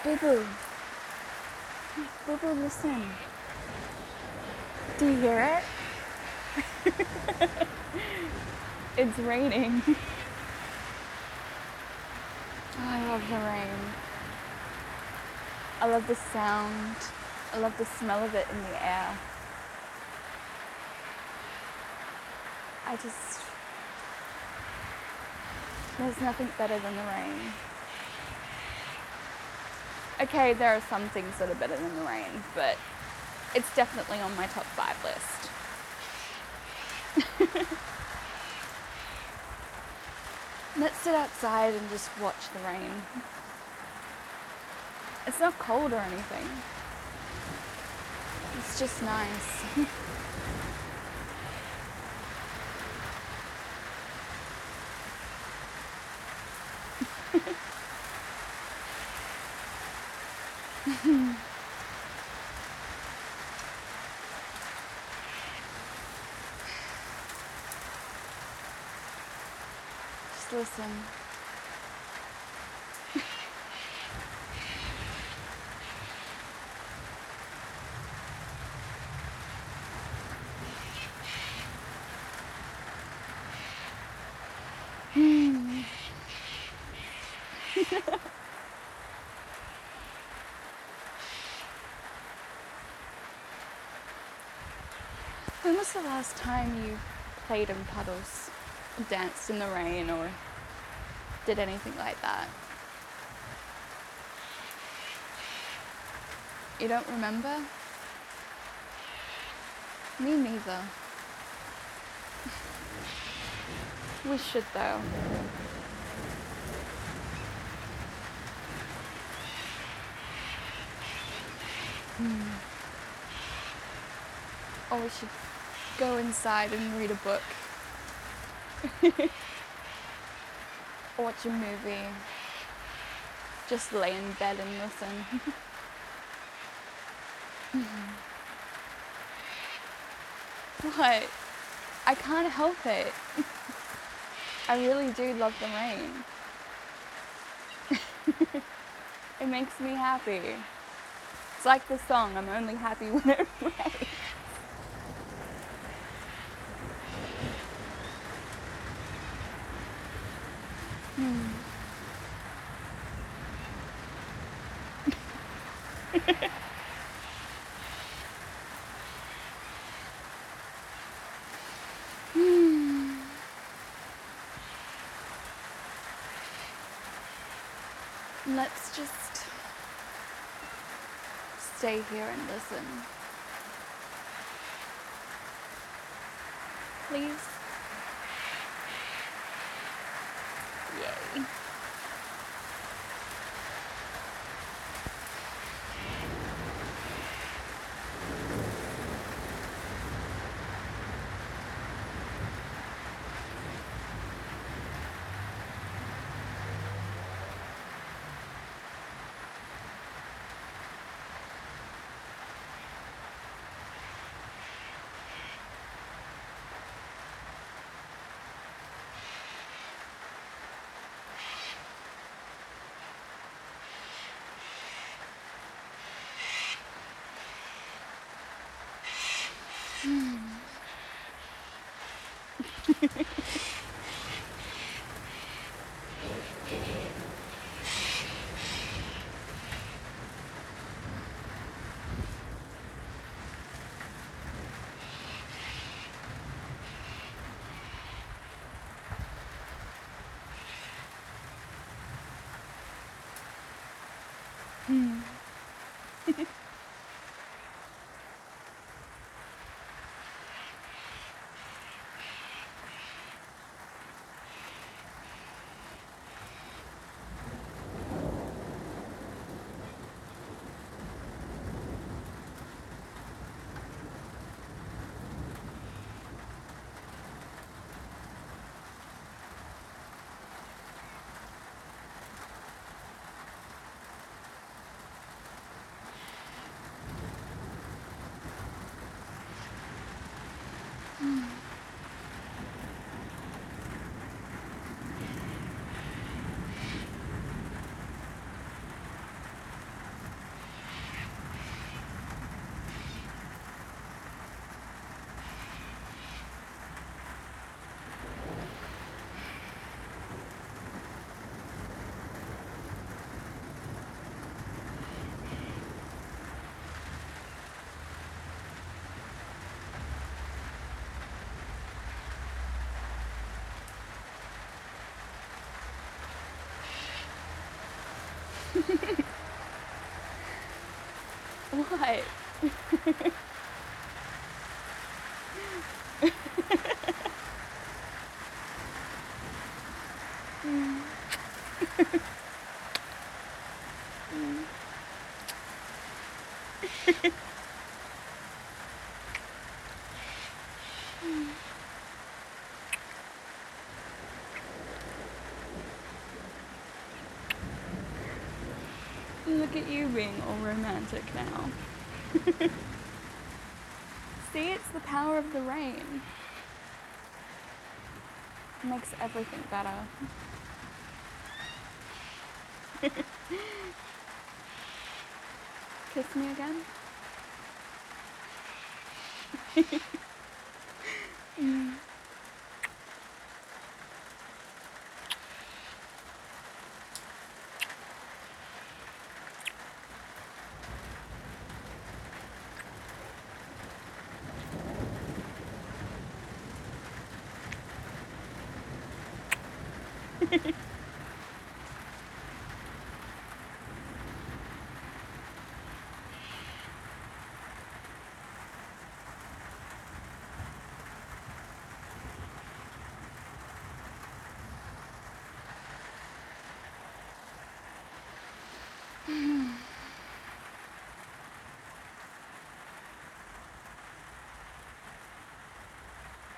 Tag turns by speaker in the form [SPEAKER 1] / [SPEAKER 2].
[SPEAKER 1] Boo Boo. Boo Boo, listen. Do you hear it? It's raining. Oh, I love the rain. I love the sound. I love the smell of it in the air. There's nothing better than the rain. Okay, there are some things that are better than the rain, but it's definitely on my top 5 list. Let's sit outside and just watch the rain. It's not cold or anything. It's just nice. Just listen. When was the last time you played in puddles, danced in the rain, or did anything like that? You don't remember? Me neither. We should though. Or we should go inside and read a book. Or watch a movie. Just lay in bed and listen. What? I can't help it. I really do love the rain. It makes me happy. It's like the song, I'm only happy when it rains. Let's just stay here and listen. Please? Yay. What? Mm. Mm. Look at you being all romantic now. See, it's the power of the rain. It makes everything better. Kiss me again? Mm.